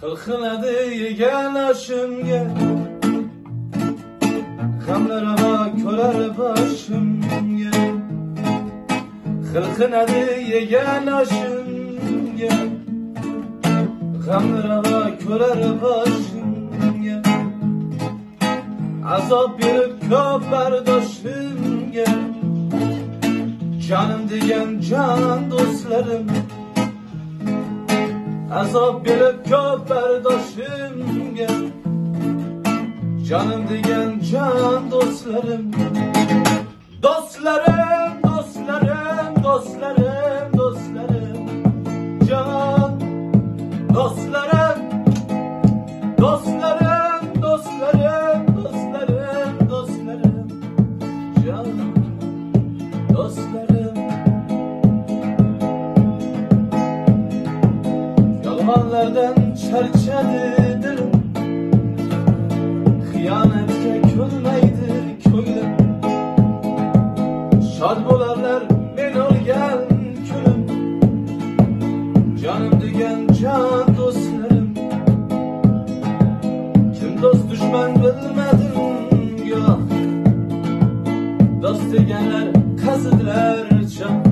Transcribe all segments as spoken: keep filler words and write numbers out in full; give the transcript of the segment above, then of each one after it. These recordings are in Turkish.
Kılkınadı gel aşımga, gamlarama körer başımga. Kılkınadı gel aşımga, gamlarama körer başımga. Azap berip köp bardoshimga, canım degan can dostlarım. Azap berip köp bardoshimga, canım degan can dostlarım. Dostlarım, dostlarım, dostlarım, dostlarım, can dostlarım, dostlarım, dostlarım, dostlarım, dostlarım, can dostlarım. Yalvarlardan çerçedi dilim, kıyametke kölmeydi kölüm. Şad bolarlar men olgan külüm, canım degan can dostlarım. Kim dost düşman bilmedim yok, dost deganlar kazıdılar can.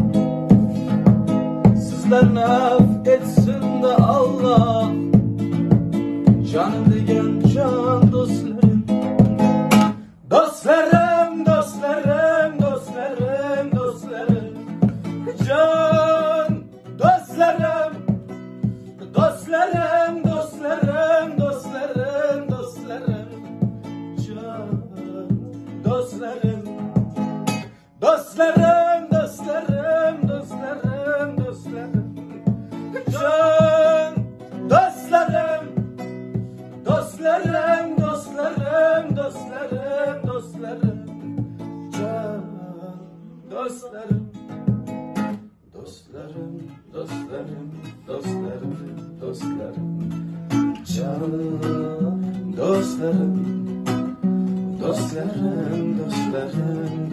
Sizler naf etsin de Allah, canım degan can dostlarım. Dostlarım, dostlarım, dostlarım, dostlarım, can dostlarım. Dostlarım, dostlarım, dostlarım, dostlarım, can dostlarım. Dostlarım, dostlarım, dostlarım, dostlarım, can dostlarım. Dostlarım, dostlarım, dostlarım, dostlarım, can dostlarım. Dostlarım, dostlarım, dostlarım, dostlarım, can dostlarım. Dostlarım, dostlarım,